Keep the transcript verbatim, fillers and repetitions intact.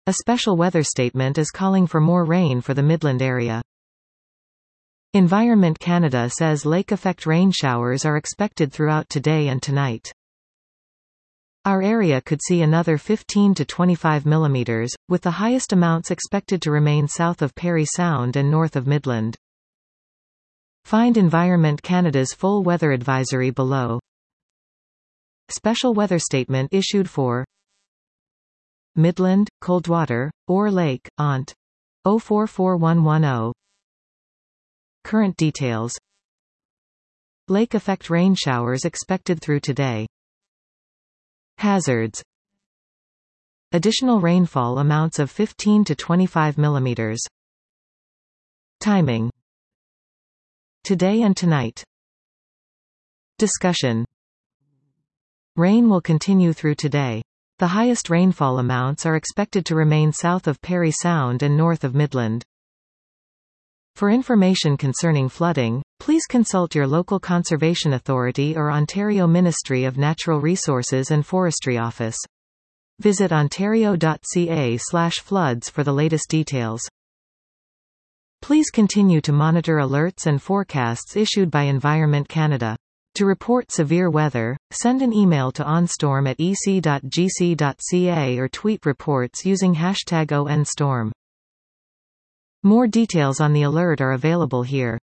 A special weather statement is calling for more rain for the Midland area. Environment Canada says lake effect rain showers are expected throughout today and tonight. Our area could see another fifteen to twenty-five millimeters, with the highest amounts expected to remain south of Parry Sound and north of Midland. Find Environment Canada's full weather advisory below. Special weather statement issued for Midland, Coldwater, or Lake, O N T. zero four four one one zero. Current details. Lake effect rain showers expected through today. Hazards. Additional rainfall amounts of fifteen to twenty-five millimeters. Timing. Today and tonight. Discussion. Rain will continue through today. The highest rainfall amounts are expected to remain south of Parry Sound and north of Midland. For information concerning flooding, please consult your local conservation authority or Ontario Ministry of Natural Resources and Forestry Office. Visit ontario dot c a slash floods for the latest details. Please continue to monitor alerts and forecasts issued by Environment Canada. To report severe weather, send an email to onstorm at e c dot g c dot c a or tweet reports using hashtag O N storm. More details on the alert are available here.